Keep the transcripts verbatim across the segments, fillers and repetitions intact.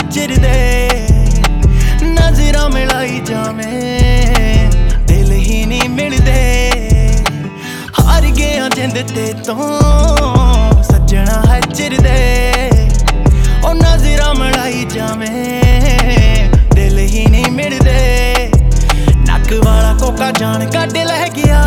चिरदे नजरां मिलाई जावें दिल ही नहीं मिलदे हार गया जिंद ते तो सजना है चिरदे ओ नजरां मिलाई जावें दिल ही नहीं मिलदे नक वाला कोका जान कट लै गया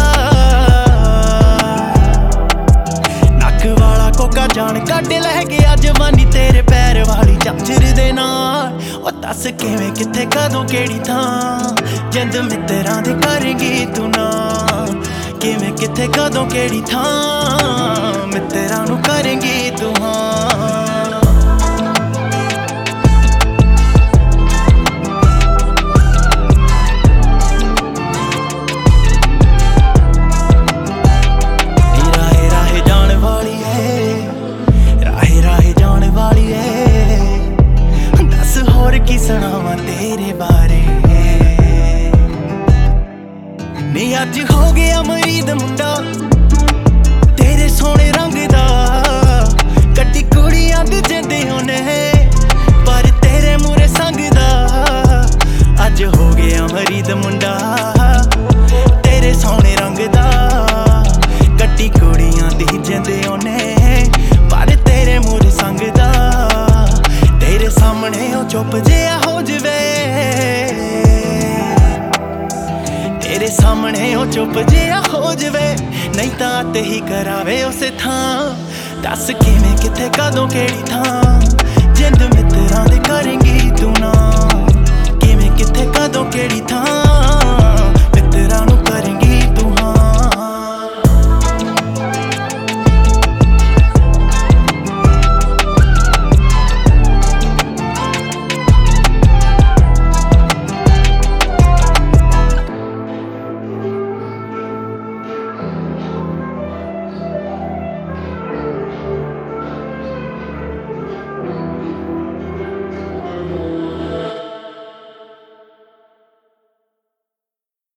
नक वाला कोका जान कट लै गया जवानी तेरे पैर वाली झांझर दे नाल ओ दस किवें किथे कदों केड़ी थां जिंद मित्तरां दे करेंगी तू ना किवें किथे कदों केड़ी थां मित्तरां नूं करेंगी तू हाँ की सुनावा तेरे बारे नी अज हो गया मरीद मुंडा तेरे सोने रंग दा कट्टी कुड़ियां दी जिंदे होने पर तेरे मूरे संग दा अज हो गया मरीद मुंडा तेरे सोने रंग दा कट्टी कुड़ियां दी जिंदे होने पर तेरे मूरे संग दा तेरे सामने ओ चुप जिहा हो जवे तेरे सामने ओ चुप जिहा हो जवे नहीं तां ते ही करावे उस थां दस किवें किथे कदों केड़ी थां जिंद मित्तरां दे